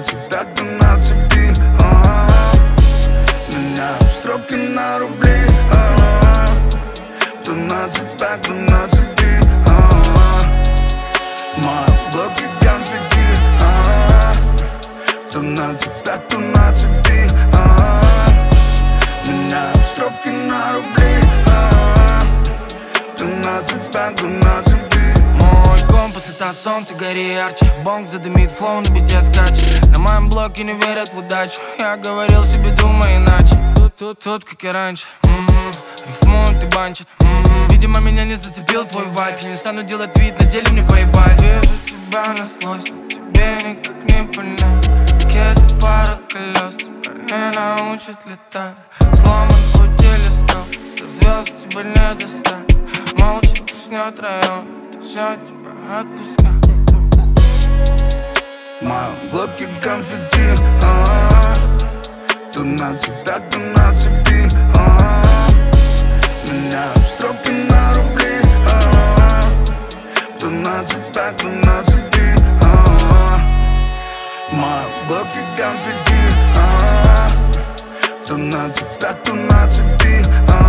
тебя, кто на цепи. Меняю строки на рубли. Кто на тебя, кто на цепи. Мои блоки конфетти. Кто на тебя, кто на цепи. Меняю строки на рубли. Кто на тебя, кто на цепи. Мой компас — это солнце, гори ярче. Бонг задымит, флоу на бите скачет. На моем блоке не верят в удачу. Я говорил себе, думай иначе. Тут, как и раньше. Рифмуют и банчат. Видимо, меня не зацепил твой вайб. Я не стану делать вид, на деле мне поебать. Вижу тебя насквозь, но тебе никак не понять. Ракеты, пара колес, тебя не научат летать. Сломан путь телескоп, до звезд тебя не достать. Молча уснет район, все тебя отпускает. Мои блоки конфетти. Кто на тебя, кто на цепи. Меняю строки на рубли. Кто на тебя, кто на цепи. Мои блоки конфетти. Кто на тебя, кто на цепи.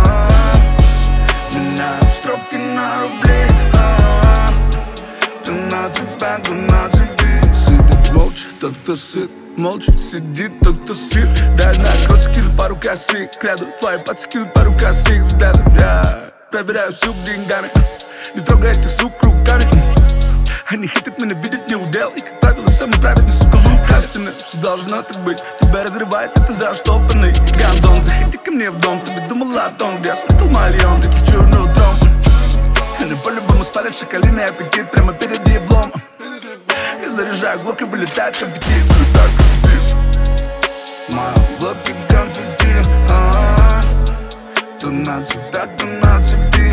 Меняю строки на рубли. Кто на тебя, кто на цепи. Сидит молча тот, кто сыт. Молча сидит тот, кто сыт. Дай накройся, кину пару косых. Кряду твои пальцы, кинут пару косых. Взглядом я проверяю сук деньгами. Не трогай этих сук руками. Они хотят меня видеть, не удел. И как правило, самый праведный, сука, лук. Кастина, все должно так быть. Тебя разрывает, это заштопанный гандон. Заходи ко мне в дом, ты ведь думала о том, где я снакал мальон, таких черный утром. Они по-любому спалят шоколиный аппетит прямо перед еблом. Я заряжаю глок и вылетает конфетти. Мои блоки конфетти. Кто на тебя, кто на цепи.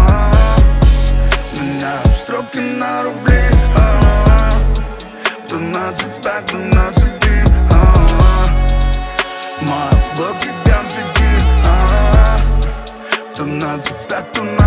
Меняю строки на рубли. Кто на тебя, кто на цепи. Мои блоки конфетти. Кто на тебя, кто на